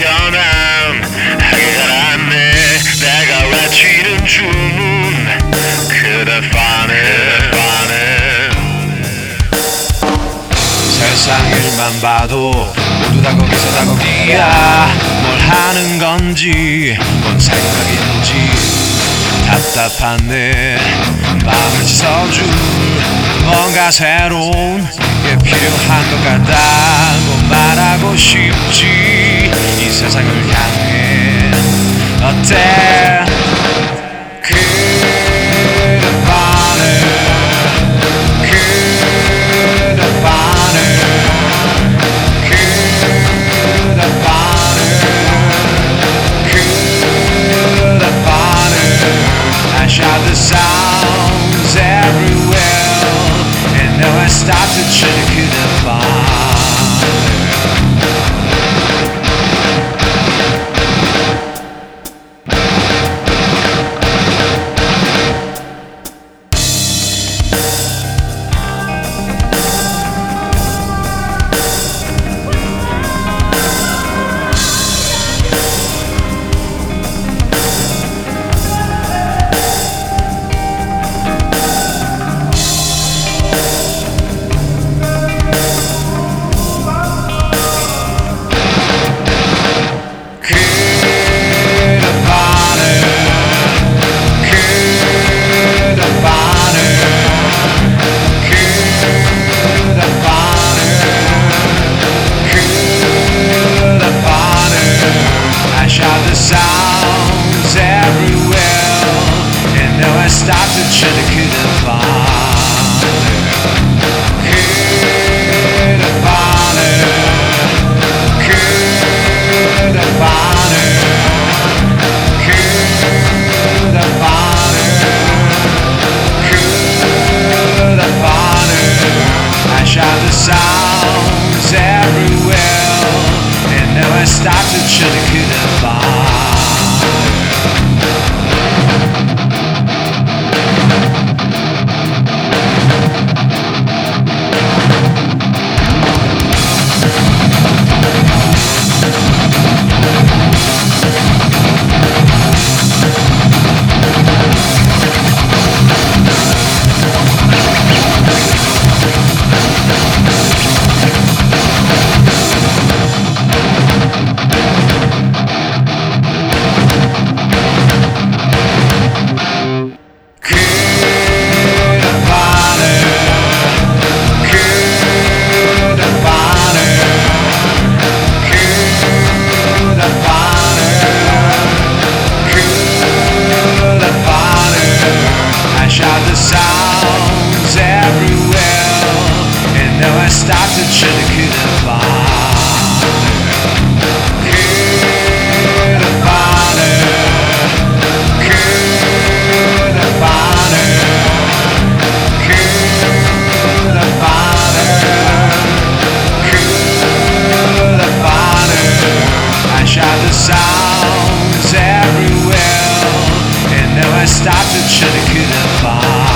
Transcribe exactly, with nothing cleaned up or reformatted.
편안하게 가라앉네. 내가 외치는 주문 그대 반응 세상 일만 봐도 모두 다 거기서 다 거기야. 뭘 하는 건지 뭔 생각인지 답답한 내 마음을 씻어줄 뭔가 새로운 게 필요한 것 같다고 말하고 싶지. 이 세상을 향해 어때 그대 반응 그대 반응 그대 반응 그대 반응 I shout the sounds everywhere and now I start to check 그대 반응 sounds everywhere and now I start to check 그대 반응 그대 반응 그대 반응 그대 반응 그대 반응 I shout the sounds everywhere and now I start to check 그대 반응 the sounds everywhere and now I start to check 그대 반응 그대 반응 그대 반응 그대 반응 그대 반응 I shout the sounds everywhere and now I start to check 그대 반응